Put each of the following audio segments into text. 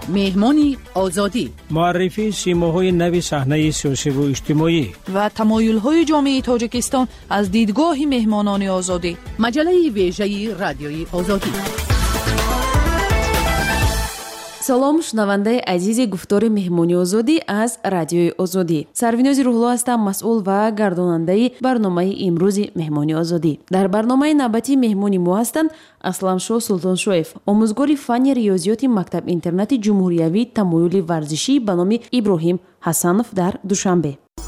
مهمانی آزادی، معرفی سیماهای نوی صحنه سیاسی و اجتماعی و تمایل‌های جامعه تاجیکستان از دیدگاه مهمانان آزادی. مجله ویژه رادیوی آزادی. салом шунавандаи азизи гуфтори меҳмони озодӣ аз радиои озодӣ. Сарвинози Рӯҳулло ҳастам, масъул ва гардонандаи барномаи имрӯзи меҳмони озодӣ. Дар барномаи навбатии меҳмони мо ҳастанд Асламшоҳ Султоншоев, омӯзгори фанни риёзиёти мактаб-интернати ҷумҳуриявии тамоюли варзишӣ ба номи Иброҳим Ҳасанов дар Душанбе.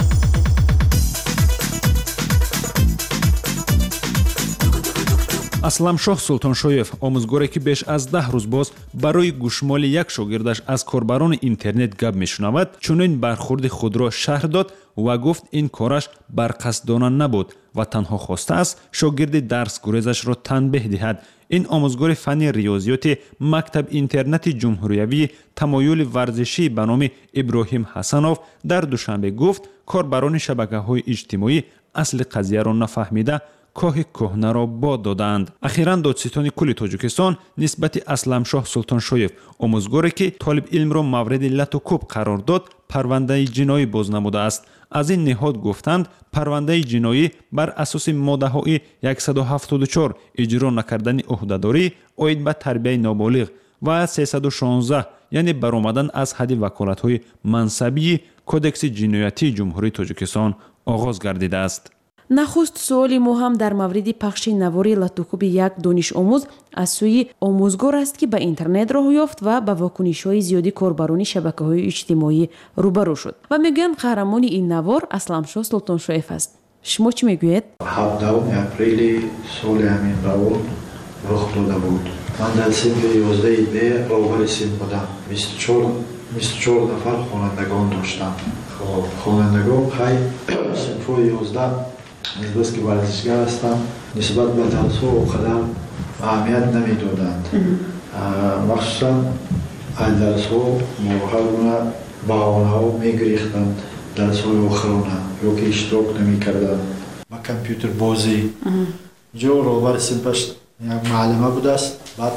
Асламшоҳ Султоншоев, омӯзгоре ки беш аз 10 рӯз боз барои гӯшмоли як шогирдаш аз корбарони интернет гап мешунавад, чунин бархурди худро шарҳ дод ва гуфт ин кораш барқасдона набуд ва танҳо хостааст шогирди дарсгурезашро танбеҳ диҳад. ин омӯзгори фанни риёзиёти мактаб-интернати ҷумҳуриявии тамоюли варзишӣ ба номи Иброҳим Ҳасанов дар Душанбе гуфт, корбарони шабакаҳои иҷтимоӣ асли қазияро нафаҳмида коҳи кӯҳнаро бод доданд. Ахиран додситони кулли Тоҷикистон нисбати Асламшоҳ Султоншоев, омӯзгоре ки толибилмро мавриди лату кӯб қарор дод, парвандаи ҷиноӣ боз намудааст. аз ин ниҳод гуфтанд, парвандаи ҷиноӣ бар асоси моддаҳои 174 иҷро накардани ӯҳдадорӣ оид ба тарбияи ноболиғ ва 316 яъне баромадан аз ҳадди ваколатҳои мансабии кодекси ҷиноятии ҷумҳурии Тоҷикистон оғоз гардидааст. нахуст суоли мо ҳам дар мавриди пахши навори латукуби як донишомӯз аз сӯи омӯзгор аст, ки ба интернет роҳ ёфт ва ба вокунишҳои зиёди корбарони шабакаҳои иҷтимоӣ рӯбарӯ шуд. Ва мегӯянд қаҳрамони ин навор Асламшоҳ Султоншоев аст. шумо чӣ мегӯед? 7 апрели соли ҳамин равон рух дода буд. ман дар синфи 11 Б роҳбари синф будам. 24 нафар хонандагон доштам. хонандагон хай синфҳои 11 аз ки варзишгар ҳастам, нисбат ба дарсҳо қадар аҳамият намедоданд. махсусан аз дарсҳо ҳар гуна баҳонаҳо мегирифтанд, дарсҳои охирона ё ки иштирок намекарданд ба компютербозӣ. ҷо роҳбари синфаш як маълима будааст, баъд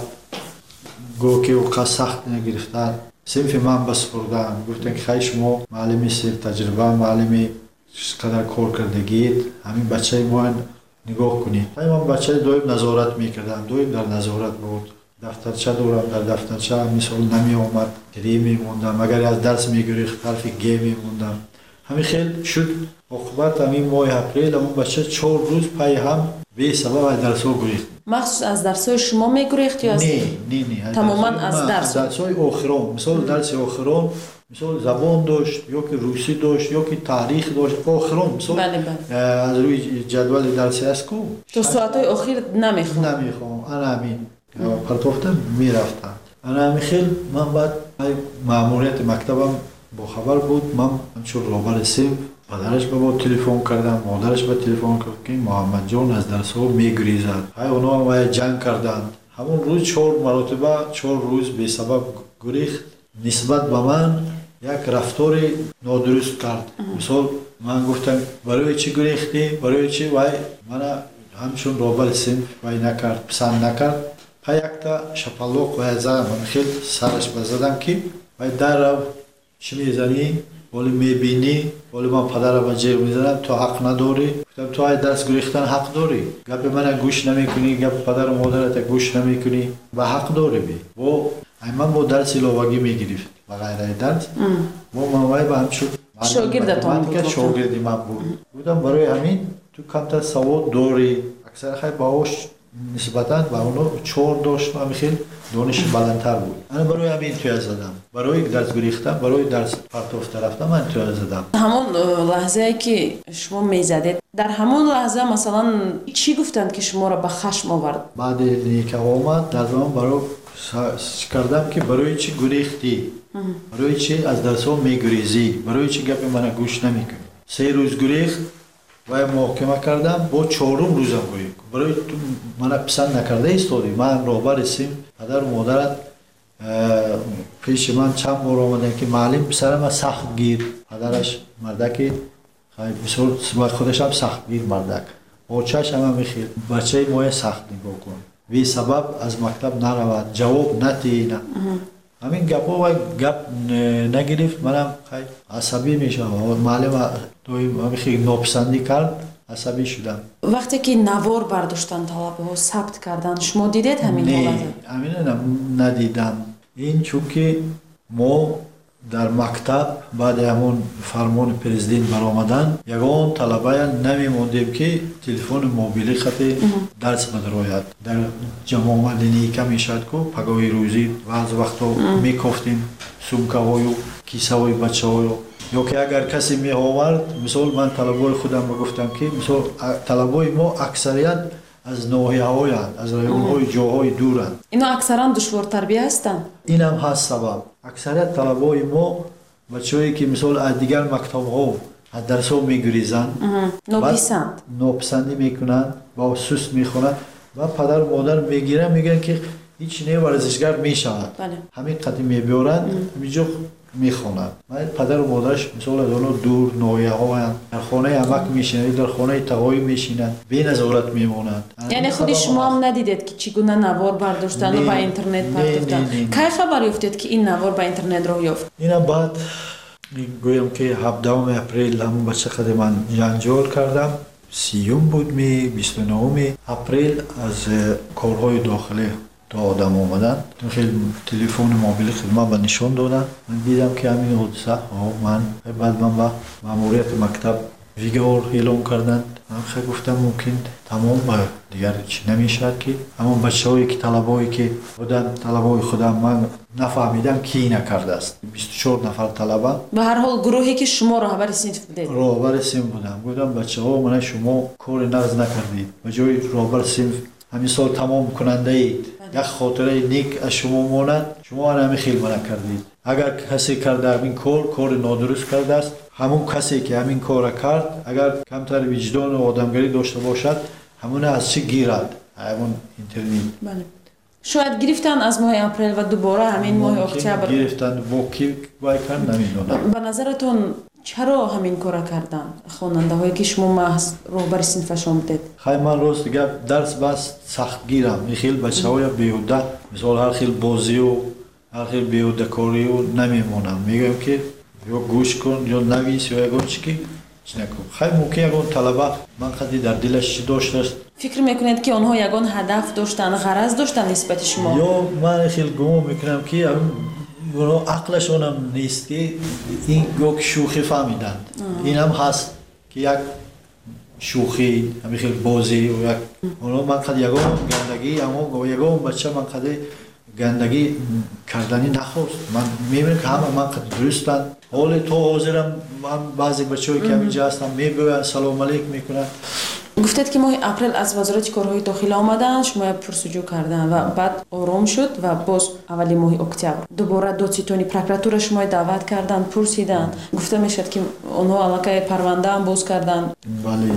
гӯё ки овқат сахт нагирифтанд, синфи ман ба супурданд. гуфтанд ки хай шумо маълими синф таҷриба, маълими қадар кор кардагид, ҳамин бачаи мо нигоҳ кунед. ман бачаи доим назорат мекардам, доим дар назорат буд. дафтарча дорам, дар дафтарча мисол намеомад, гирӣ мемондам, агар аз дарс мегирифт ҳарфи г мемондам. ҳамин хел шуд. оқибат ҳамин моҳи апрел ҳамон бача 4 рӯз пай ҳам бесабаб аз дарсҳо гурехт. махсус аз дарсҳои шумо мегурехт ё не тамоман аз дарсҳои охирон, мисол дарси охирон, мисол забон дошт, ё ки русӣ дошт, ё ки таърих дошт, охирон мисол аз рӯи ҷадвали дарси аст-ку то соатҳои охир намехоҳам ана ҳамин партофта мерафтам. ана ҳамин хел ман баъд маъмурияти мактабам бохабар буд. ман ҳамчун роҳбари синф падараш ба мо телефон кардам, модараш ба телефон кард ки Муҳаммадҷон аз дарсҳо мегурезад. ҳай онҳо ҳам вая ҷанг карданд. ҳамон рӯз 4 маротиба 4 рӯз бесабаб гурехт. нисбат ба ман як рафтори нодуруст кард. мисол ман гуфтам барои чӣ гурехтӣ, барои чӣ? вай мана ҳамчун роҳбари синф вай накард, писанд накард. ҳа якта шапаллоқ вай задам, ман хел сараш ба задам ки вай даррав чӣ мезанӣ, боли мебинӣ, боли ман падара ба ҷеғ мезанам, ту ҳақ надорӣ. гуфтам ту ай дарс гурехтан ҳақ дорӣ, гапи мана гӯш намекунӣ, гапи падару модарата гӯш намекунӣ, ба ҳақ дорӣ бе. бо ай ман бо дарс иловагӣ мегирифт ба ғайраи дарс. бо ман вай ба ҳамчун шогирди ман буд. гуфтам барои ҳамин ту камтар савод дорӣ. аксар хай баҳош нисбатан ба оно 4 дошт, ҳамин хел дониши баландтар буд. ана барои ҳамин туя задам, барои дарс гурехтан, барои дарс партофта рафтан ман туя задам. ҳамон лаҳзае ки шумо мезадед, дар ҳамон лаҳза масалан чӣ гуфтанд ки шуморо ба хашм овард? баъди ка омад дар замон барои кардам ки барои чӣ гурехтӣ, барои чӣ аз дарсҳо мегурезӣ, барои чӣ гапи мана гӯш намекунӣ. 3 рӯз гурехт, вай муҳокима кардам, бо 4-ум рӯзам гурехт. барои ту мана писанд накарда истодӣ. ман роҳбари синф, падару модарат пеши ман чанд бор омаданд ки маълим писарама сахтгир, падараш мардаки мисол худашам сахтгир мардак, очаш ҳама мехел бачаи моя сахт нигоҳ кун, бесабаб аз мактаб наравад, ҷавоб натиҳна. همین گپ و گپ نگرفت منم خیلی عصبی میشم معلوم توی خیلی ناپسندی کرد عصبی شدم. وقتی که نوار برداشتن طلبه ها ثبت کردن شما دیدید همین حالت؟ همین ندیدم. این چون که ما در مکتب بعد همون فرمان پرزیدنت برآمدن یگان طلبه نمیموندیم که تلفن موبیلی خط درس بدروید در جمع آمدنی که میشد که پگاهی روزی بعض وقتا میکفتیم سمکه های و کیسه های بچه های یا که اگر کسی می آورد مثال من طلبای خودم بگفتم که مثال طلبای ما اکثریت از ناحیه های از رایون های جاهای دورند. اینا اکثرا دشوار تربیه هستند. این هم هست سبب. اکثریت طلبای ما بچه‌ای که مثال از دیگر مکتب ها از درس ها میگریزند ناپسندی میکنند با سست میخونند و پدر و مادر میگن که هیچ نه ورزشگر میشود. همین قدیم میبیارند همینجا میخونند. پدر و مادرش مثال از اونها دور ناحیه ها در خانه عمک میشینند در خانه تقایی میشینند بی نظارت میمونند. یعنی خودی شما هم ندیدید که چگونه نوار برداشتن و با اینترنت پرداختن؟ کی خبر یافتید که این نوار با اینترنت راه یافت؟ اینا بعد گویم که 17 اپریل همون بچه خود من جنجال کردم 30 بود 29 اپریل از کارهای داخلی تا آدم آمدن خیلی تلفن موبیل خدمت به نشان دادن. من دیدم که همین حادثه من بعد من با ماموریت مکتب ویگار اعلام کردند. من خیلی گفتم ممکن تمام دیگر چی نمیشد که همون بچه‌هایی که طلبایی که بودن طلبای خودم من نفهمیدم کی نکرده است 24 نفر طلبه به هر حال گروهی که شما راهبر صنف بودید راهبر صنف بودم گفتم بچه‌ها من شما کار نقض نکردید به جای راهبر صنف همین سال تمام کننده اید یک خاطره نیک از شما ماند شما همین خیلی منع کردید. اگر کسی کرده همین کار نادرست کرده است همون کسی که همین کار کرد اگر کمتر وجدان و آدمگری داشته باشد همون از چی گیرد همون اینترنت. بله شاید گرفتن از ماه اپریل و دوباره همین ماه اکتبر گرفتن با کی باید کرد نمیدونم. به نظرتون چرا همین کار کردن خواننده هایی که شما محض راهبر صنفشون بودید؟ خیلی من راست گپ درس بس سخت گیرم خیلی بچه‌های بیهوده مثال هر خیلی بازی و هر خیلی بیهوده کاری و نمیمونم میگم که یا گوش کن یا نویس یا یگان چی نکن. خیلی ممکن یگان طلبه من خیلی در دلش چی داشته است. فکر میکنید که آنها یگان هدف داشتن غرض داشتن نسبت شما؟ یا من خیلی گمان میکنم که اونا عقلشون هم نیست که این یک شوخی فهمیدند. این هم هست که یک شوخی همین خیلی بازی و یک اونا من خیلی یگان گندگی اما یگان بچه من خیلی گندگی کردنی نخواست. من میبینم که همه من خیلی درستن حال تو حاضرم من بعضی بچه‌ای که اینجا هستن میگوین سلام علیک میکنن. گفتید که ماه اپریل از وزارت کارهای داخلی آمدن شما پرسجو کردن و بعد آرام شد و باز اولی ماه اکتبر دوباره دادستانی پروکراتور شما دعوت کردن پرسیدن گفته میشد که اونها علاقه پرونده هم باز کردن. بله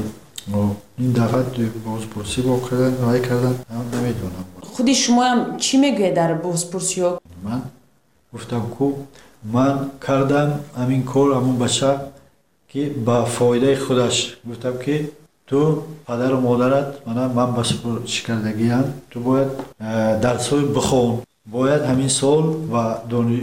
این دفعه بازپرسی با کردن رای کردن نمیدونم. خودی شما هم چی میگوید در بازپرسی ها؟ من گفتم که من کردم همین کار همون بچه که با فایده خودش گفتم که تو پدر و مادرت من بس شکردگی هم تو باید درس‌های بخون باید همین سال و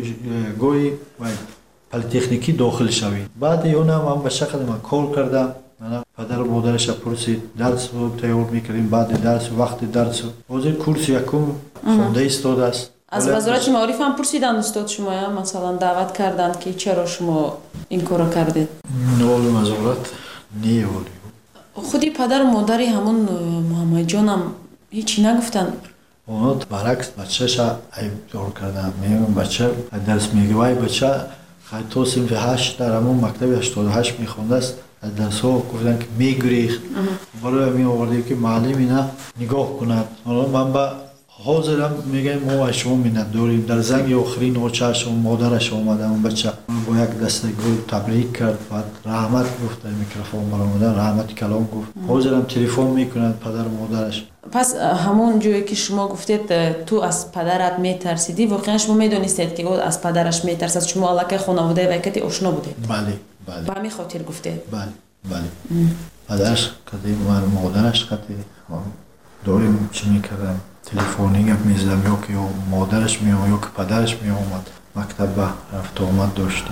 دانشگاه پلی‌تکنیکی داخل شوی. بعد اونم من بچه خودم من کار کردم من پدر و مادرش پرسید درس رو تیار میکردیم بعد درس وقت درس حاضر کورس یکم خونده ایستاده است. از وزارت معارف هم پرسیدن استاد شما مثلا دعوت کردند که چرا شما این کارو کردید؟ نول وزارت نیولی. خودی پدر و مادری همون محمد جان هم هیچی نگفتن؟ اونا برعکس بچه‌ش عیب دار کردن. میگم بچه درس میگه بچه خیلی تو صنف 8 در همون مکتب 88 میخونده است از درس ها گفتن که میگریخت برای می آورده که معلم اینا نگاه کند. حالا من با حاضرم میگم ما شما میند داریم در زنگ آخرین نوچه‌اش و مادرش آمدم اون بچه با یک دسته گل تبریک کرد بعد رحمت گفت در میکروفون برآمدن رحمت کلام گفت حاضرم تلفن میکنند پدر و مادرش. پس همون جایی که شما گفتید تو از پدرت میترسیدی واقعا شما میدونستید که او از پدرش میترسد شما علاقه خانواده و کتی آشنا بودید؟ بله به همین خاطر گفتید؟ بله پدرش کتی من مادرش کتی داریم چی میکردم تلفنی گپ می‌زدم یا که مادرش میام یا که پدرش میامد مکتب رفت آمد داشتی.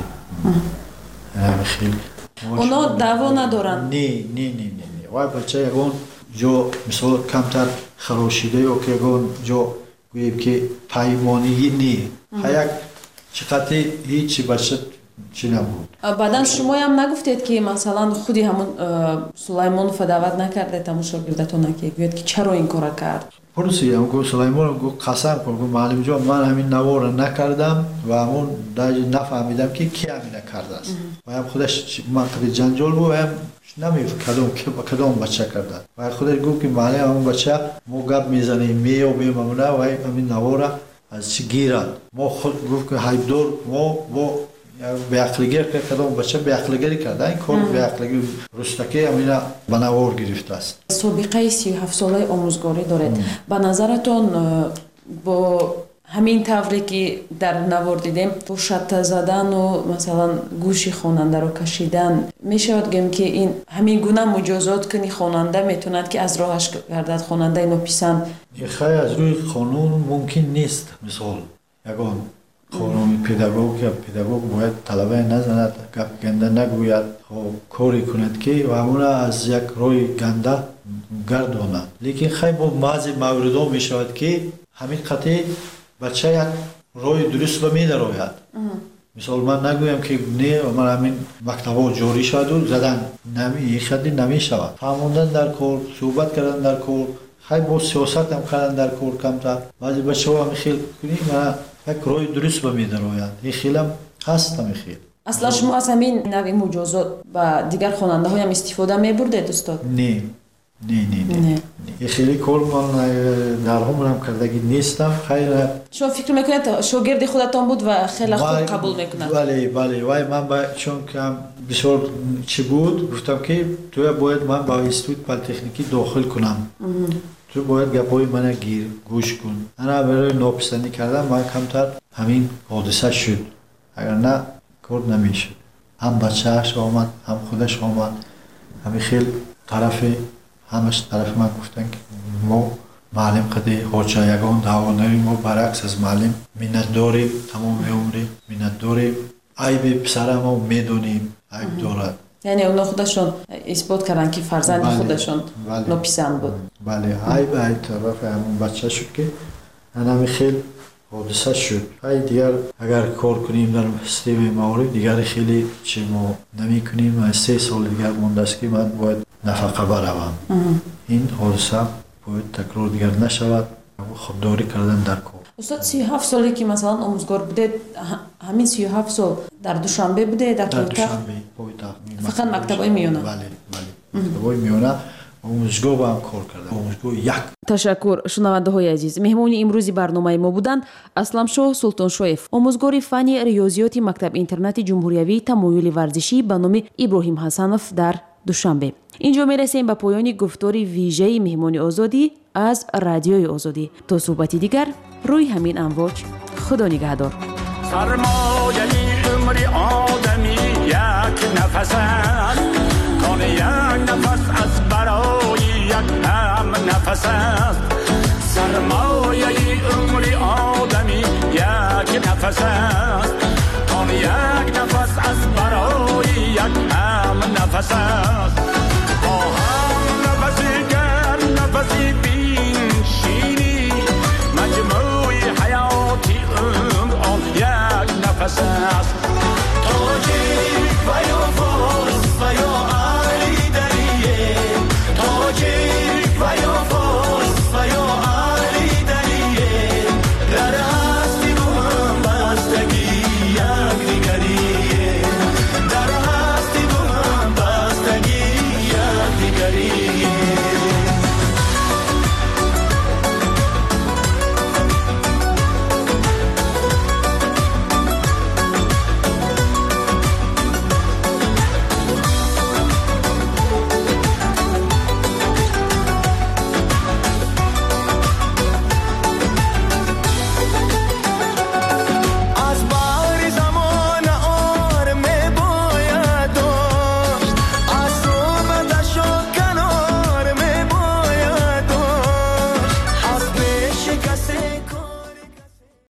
خیلی اونا دعوا ندارن؟ نه وای بچه یگون جو مثلا کمتر خراشیده یا که یگون جو گوییم که پیمانگی نی یک چقدر هیچی بچه چی نبود. بعدن شما هم نگفتید که مثلا خودی همون سلیمانوف دعوت نکرده تمام شاگردتون که گوید که چرا این کار کرد؟ پرسیدم گفت سلیمانوف گفت قسم کن گفت معلم جان من همین نوار نکردم و همون دیگه نفهمیدم که کی همین کرده است و هم خودش منطقه جنجال بود و هم نمی‌فهمیدم که با کدام بچه کرده و خودش گفت که معلم همون بچه ما گپ میزنیم میام و همین نوار از چی گیرد ما خود گفت که حیبدار ما به عقلگر که کدام بچه به عقلگری کرده این کار به عقلگری رستکی همینا به نوار گرفته است. سابقه 37 ساله آموزگاری دارید. به نظرتون با همین طوری که در نوار دیدیم با شطه زدن و مثلا گوش خواننده رو کشیدن میشود گم که این همین گونه مجازات کنی خواننده میتوند که از راهش گردد خواننده اینو پسند؟ خیلی از روی قانون ممکن نیست. مثال یگان قانون پداگوگ باید طلبه نزند گپ گنده نگوید کاری کند که و همون از یک روی گنده گرداند. لیکن خیلی با بعضی موردها می شود که همین قطعی بچه یک روی درست به می درآید. مثال من نگویم که نه من همین مکتبا جاری شد و زدن نمی شود. فهموندن در کار، صحبت کردن در کار، خیلی با سیاست هم کردن در کار کمتر. بعضی بچه ها خیلی کنیم یک روی درست به می درآید. این خیلی هم هست خیلی. اصلا شما از همین نوع مجازات و دیگر خواننده های هم استفاده می بردید استاد؟ نه. این خیلی کار من در هم کردگی نیستم. خیلی شما فکر میکنید شاگرد خودتان بود و خیلی خوب قبول میکنند؟ بله وای من چون که بسیار چی بود گفتم که تو باید من با اینستیتوت پلی‌تکنیکی داخل کنم. تو باید گپای من گوش کن. انا برای ناپسندی کردم من کمتر همین حادثه شد. اگر نه کار نمیشد. هم بچه‌اش آمد هم خودش آمد. همین خیلی همش طرف من گفتن که ما معلم قدی حاجه یگان دعوا نداریم ما برعکس از معلم منت داریم تمام عمر منت داریم عیب پسر ما میدونیم عیب دارد. یعنی اونا خودشون اثبات کردن که فرزند خودشون ناپسند بود. بله عیب طرف همون بچه شد که همین خیلی حادثه شد. دیگر اگر کار کنیم در سیستم موارد دیگر خیلی چی ما نمی کنیم. 3 سال دیگر مونده است که من باید نفقه بروم. این حادثه باید تکرار دیگر نشود. خودداری کردن در کار. استاد 37 سالی که مثلا آموزگار بودید همین 37 سال در دوشنبه بوده در پایتخت؟ فقط مکتبای میانه؟ بله مکتبای میانه آموزگار با هم کار کردم. آموزگار یک. تشکر. شنونده های عزیز، مهمون امروزی برنامه ما بودند اسلمشاه سلطانشویف، آموزگار فنی ریاضیات مکتب اینترنت جمهوریوی تمایل ورزشی به نام ابراهیم حسنوف در دوشنبه. اینجا میرسیم به پایان گفتار ویژه مهمان آزادی از رادیوی آزادی. تا صحبتی دیگر روی همین امواج، خدا نگهدار. سرمایه عمر آدمی یک نفس است، کان یک نفس از برای یک هم نفس است. سرمایه عمر